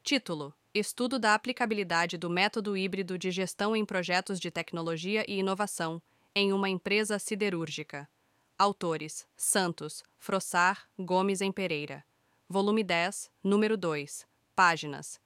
Título: Estudo da aplicabilidade do método híbrido de gestão em projetos de tecnologia e inovação em uma empresa siderúrgica. Autores: Santos, Frossar, Gomes em Pereira. Volume 10, número 2. Páginas: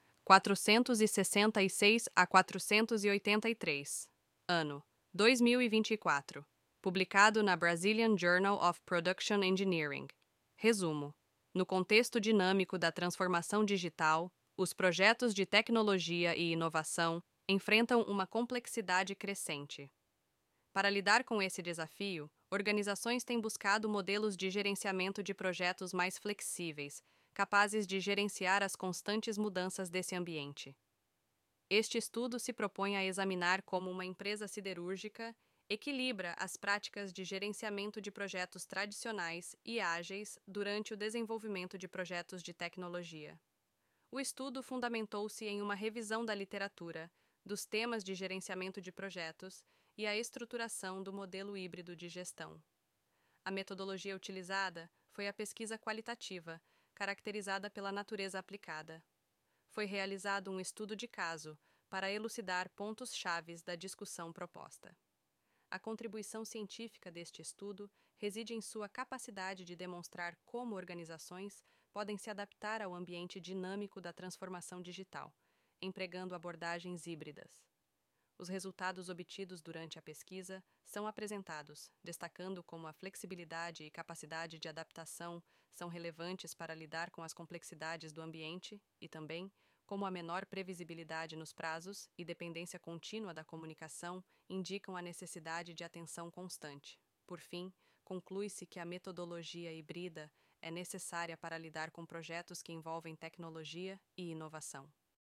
466 a 483. Ano: 2024. Publicado na Brazilian Journal of Production Engineering. Resumo: no contexto dinâmico da transformação digital, os projetos de tecnologia e inovação enfrentam uma complexidade crescente. Para lidar com esse desafio, organizações têm buscado modelos de gerenciamento de projetos mais flexíveis, capazes de gerenciar as constantes mudanças desse ambiente. Este estudo se propõe a examinar como uma empresa siderúrgica equilibra as práticas de gerenciamento de projetos tradicionais e ágeis durante o desenvolvimento de projetos de tecnologia. O estudo fundamentou-se em uma revisão da literatura, dos temas de gerenciamento de projetos e a estruturação do modelo híbrido de gestão. A metodologia utilizada foi a pesquisa qualitativa, caracterizada pela natureza aplicada. Foi realizado um estudo de caso para elucidar pontos-chaves da discussão proposta. A contribuição científica deste estudo reside em sua capacidade de demonstrar como organizações podem se adaptar ao ambiente dinâmico da transformação digital, empregando abordagens híbridas. Os resultados obtidos durante a pesquisa são apresentados, destacando como a flexibilidade e capacidade de adaptação são relevantes para lidar com as complexidades do ambiente e também como a menor previsibilidade nos prazos e dependência contínua da comunicação indicam a necessidade de atenção constante. Por fim, conclui-se que a metodologia híbrida é necessária para lidar com projetos que envolvem tecnologia e inovação.